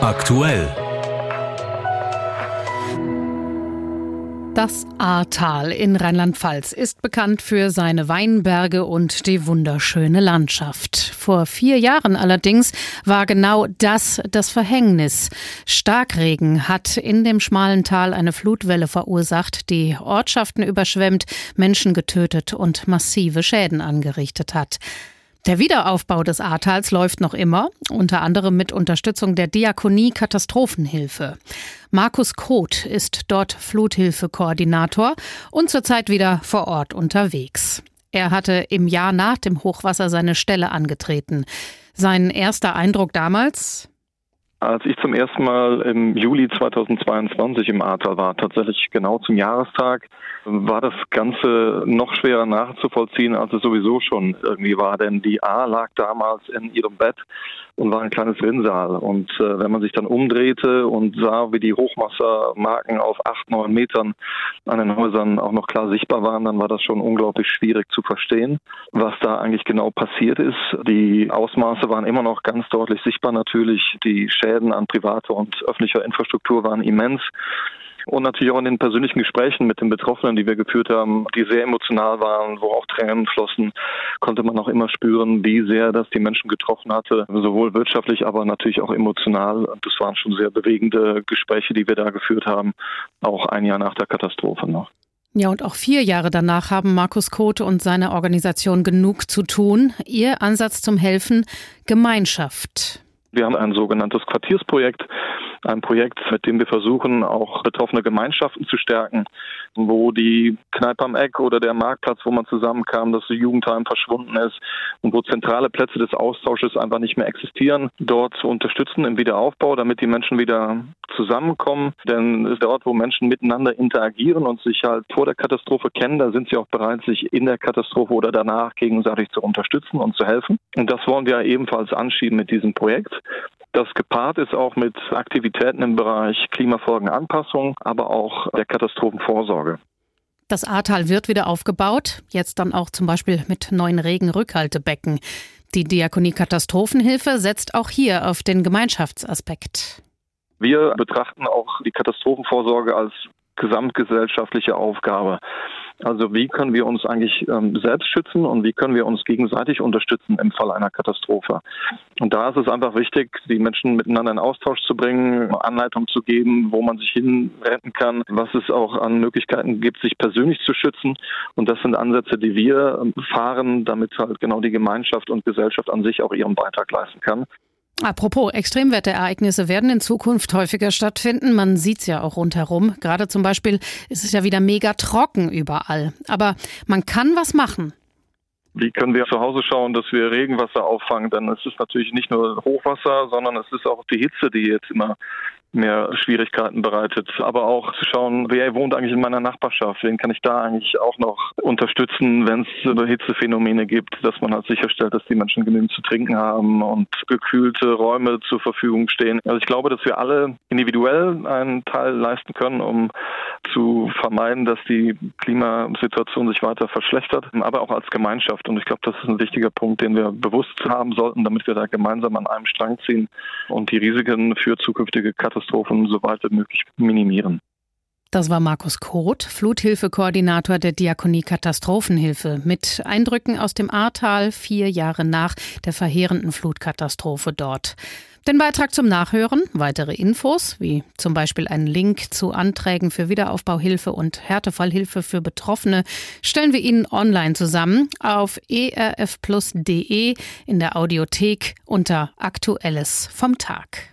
Aktuell. Das Ahrtal in Rheinland-Pfalz ist bekannt für seine Weinberge und die wunderschöne Landschaft. Vor 4 Jahren allerdings war genau das Verhängnis. Starkregen hat in dem schmalen Tal eine Flutwelle verursacht, die Ortschaften überschwemmt, Menschen getötet und massive Schäden angerichtet hat. Der Wiederaufbau des Ahrtals läuft noch immer, unter anderem mit Unterstützung der Diakonie Katastrophenhilfe. Markus Koth ist dort Fluthilfekoordinator und zurzeit wieder vor Ort unterwegs. Er hatte im Jahr nach dem Hochwasser seine Stelle angetreten. Sein erster Eindruck damals? Als ich zum ersten Mal im Juli 2022 im Ahrtal war, tatsächlich genau zum Jahrestag, war das Ganze noch schwerer nachzuvollziehen, als es sowieso schon irgendwie war. Denn die Ahr lag damals in ihrem Bett und war ein kleines Rinnsal. Und wenn man sich dann umdrehte und sah, wie die Hochwassermarken auf 8-9 Metern an den Häusern auch noch klar sichtbar waren, dann war das schon unglaublich schwierig zu verstehen, was da eigentlich genau passiert ist. Die Ausmaße waren immer noch ganz deutlich sichtbar natürlich. Die Schäden an privater und öffentlicher Infrastruktur waren immens. Und natürlich auch in den persönlichen Gesprächen mit den Betroffenen, die wir geführt haben, die sehr emotional waren, wo auch Tränen flossen, konnte man auch immer spüren, wie sehr das die Menschen getroffen hatte, sowohl wirtschaftlich, aber natürlich auch emotional. Das waren schon sehr bewegende Gespräche, die wir da geführt haben, auch ein Jahr nach der Katastrophe noch. Ja, und auch 4 Jahre danach haben Markus Koth und seine Organisation genug zu tun. Ihr Ansatz zum Helfen: Gemeinschaft. Wir haben ein sogenanntes Quartiersprojekt, ein Projekt, mit dem wir versuchen, auch betroffene Gemeinschaften zu stärken, wo die Kneipe am Eck oder der Marktplatz, wo man zusammenkam, das Jugendheim verschwunden ist und wo zentrale Plätze des Austausches einfach nicht mehr existieren, dort zu unterstützen im Wiederaufbau, damit die Menschen wieder zusammenkommen. Denn dort, wo Menschen miteinander interagieren und sich halt vor der Katastrophe kennen, da sind sie auch bereit, sich in der Katastrophe oder danach gegenseitig zu unterstützen und zu helfen. Und das wollen wir ebenfalls anschieben mit diesem Projekt. Das gepaart ist auch mit Aktivitäten im Bereich Klimafolgenanpassung, aber auch der Katastrophenvorsorge. Das Ahrtal wird wieder aufgebaut, jetzt dann auch zum Beispiel mit neuen Regenrückhaltebecken. Die Diakonie Katastrophenhilfe setzt auch hier auf den Gemeinschaftsaspekt. Wir betrachten auch die Katastrophenvorsorge als gesamtgesellschaftliche Aufgabe. Also wie können wir uns eigentlich selbst schützen und wie können wir uns gegenseitig unterstützen im Fall einer Katastrophe? Und da ist es einfach wichtig, die Menschen miteinander in Austausch zu bringen, Anleitungen zu geben, wo man sich hinretten kann, was es auch an Möglichkeiten gibt, sich persönlich zu schützen. Und das sind Ansätze, die wir fahren, damit halt genau die Gemeinschaft und Gesellschaft an sich auch ihren Beitrag leisten kann. Apropos, Extremwetterereignisse werden in Zukunft häufiger stattfinden. Man sieht's ja auch rundherum. Gerade zum Beispiel ist es ja wieder mega trocken überall. Aber man kann was machen. Wie können wir zu Hause schauen, dass wir Regenwasser auffangen? Denn es ist natürlich nicht nur Hochwasser, sondern es ist auch die Hitze, die jetzt immer mehr Schwierigkeiten bereitet. Aber auch zu schauen, wer wohnt eigentlich in meiner Nachbarschaft? Wen kann ich da eigentlich auch noch unterstützen, wenn es Hitzephänomene gibt, dass man halt sicherstellt, dass die Menschen genügend zu trinken haben und gekühlte Räume zur Verfügung stehen. Also ich glaube, dass wir alle individuell einen Teil leisten können, um zu vermeiden, dass die Klimasituation sich weiter verschlechtert, aber auch als Gemeinschaft. Und ich glaube, das ist ein wichtiger Punkt, den wir bewusst haben sollten, damit wir da gemeinsam an einem Strang ziehen und die Risiken für zukünftige Katastrophen so weit wie möglich minimieren. Das war Markus Koth, Fluthilfekoordinator der Diakonie Katastrophenhilfe, mit Eindrücken aus dem Ahrtal 4 Jahre nach der verheerenden Flutkatastrophe dort. Den Beitrag zum Nachhören, weitere Infos, wie zum Beispiel einen Link zu Anträgen für Wiederaufbauhilfe und Härtefallhilfe für Betroffene, stellen wir Ihnen online zusammen auf erfplus.de in der Audiothek unter Aktuelles vom Tag.